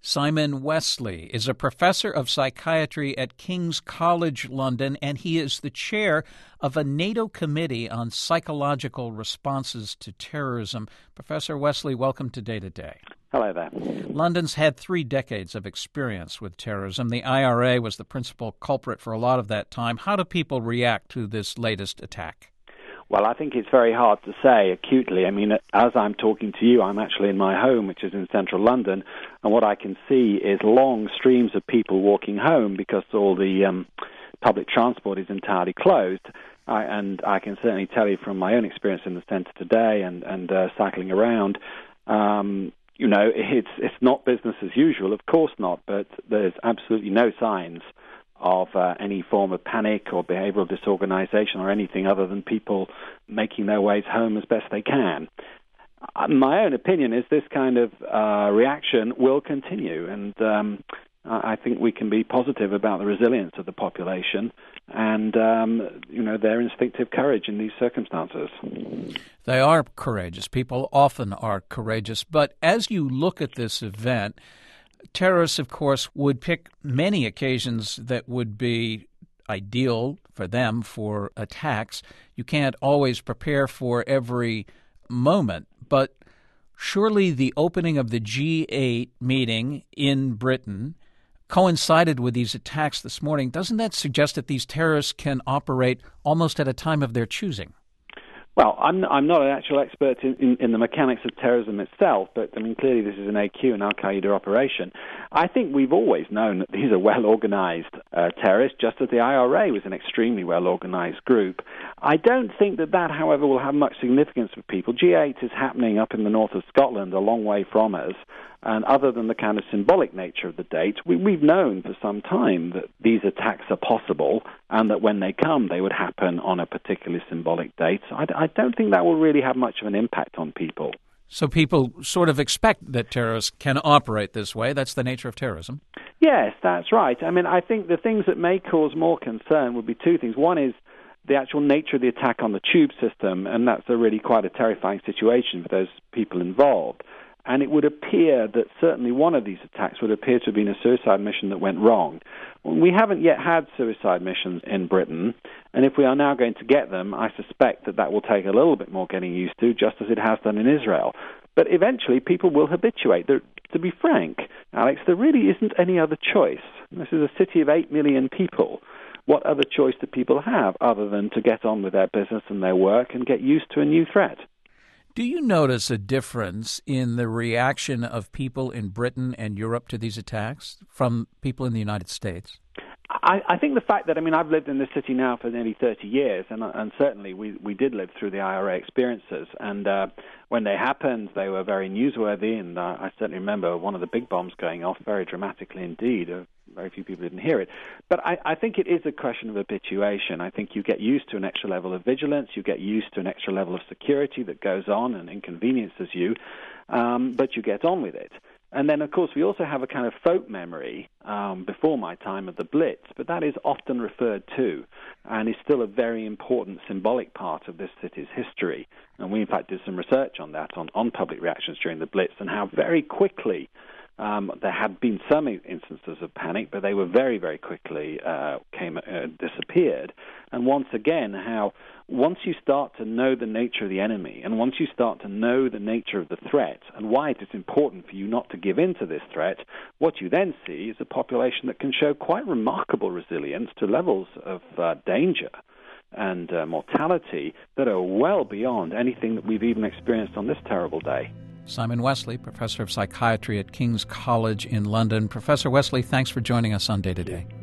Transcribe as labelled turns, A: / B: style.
A: Simon Wesley is a professor of psychiatry at King's College London, and he is the chair of a NATO committee on psychological responses to terrorism. Professor Wesley, welcome to Day to Day.
B: Hello there.
A: London's had 3 decades of experience with terrorism. The IRA was the principal culprit for a lot of that time. How do people react to this latest attack?
B: Well, I think it's very hard to say acutely. I mean, as I'm talking to you, I'm actually in my home, which is in central London, and what I can see is long streams of people walking home because all the public transport is entirely closed. And I can certainly tell you from my own experience in the centre today and cycling around, it's not business as usual, of course not, but there's absolutely no signs of any form of panic or behavioral disorganization or anything other than people making their ways home as best they can. My own opinion is this kind of reaction will continue, and I think we can be positive about the resilience of the population and, their instinctive courage in these circumstances.
A: They are courageous. People often are courageous. But as you look at this event, terrorists, of course, would pick many occasions that would be ideal for them for attacks. You can't always prepare for every moment, but surely the opening of the G8 meeting in Britain coincided with these attacks this morning. Doesn't that suggest that these terrorists can operate almost at a time of their choosing?
B: Well, I'm not an actual expert in the mechanics of terrorism itself, but I mean, clearly this is an AQ and Al-Qaeda operation. I think we've always known that these are well-organized terrorists, just as the IRA was an extremely well-organized group. I don't think that, however, will have much significance for people. G8 is happening up in the north of Scotland, a long way from us. And other than the kind of symbolic nature of the date, we've known for some time that these attacks are possible and that when they come, they would happen on a particularly symbolic date. I don't think that will really have much of an impact on people.
A: So people sort of expect that terrorists can operate this way. That's the nature of terrorism.
B: Yes, that's right. I mean, I think the things that may cause more concern would be 2 things. One is the actual nature of the attack on the tube system, and that's really quite a terrifying situation for those people involved. And it would appear that certainly one of these attacks would appear to have been a suicide mission that went wrong. We haven't yet had suicide missions in Britain, and if we are now going to get them, I suspect that will take a little bit more getting used to, just as it has done in Israel. But eventually people will habituate. To be frank, Alex, there really isn't any other choice. This is a city of 8 million people. What other choice do people have other than to get on with their business and their work and get used to a new threat?
A: Do you notice a difference in the reaction of people in Britain and Europe to these attacks from people in the United States?
B: I think the fact that, I've lived in this city now for nearly 30 years, and certainly we did live through the IRA experiences, and when they happened, they were very newsworthy, and I certainly remember one of the big bombs going off very dramatically indeed. Very few people didn't hear it. But I think it is a question of habituation. I think you get used to an extra level of vigilance, you get used to an extra level of security that goes on and inconveniences you, but you get on with it. And then, of course, we also have a kind of folk memory before my time of the Blitz, but that is often referred to and is still a very important symbolic part of this city's history. And we, in fact, did some research on that, on public reactions during the Blitz and how very quickly there had been some instances of panic, but they were very, very quickly disappeared. And once again, how once you start to know the nature of the enemy, and once you start to know the nature of the threat and why it is important for you not to give in to this threat, what you then see is a population that can show quite remarkable resilience to levels of danger and mortality that are well beyond anything that we've even experienced on this terrible day.
A: Simon Wesley, professor of psychiatry at King's College in London. Professor Wesley, thanks for joining us on Day to Day.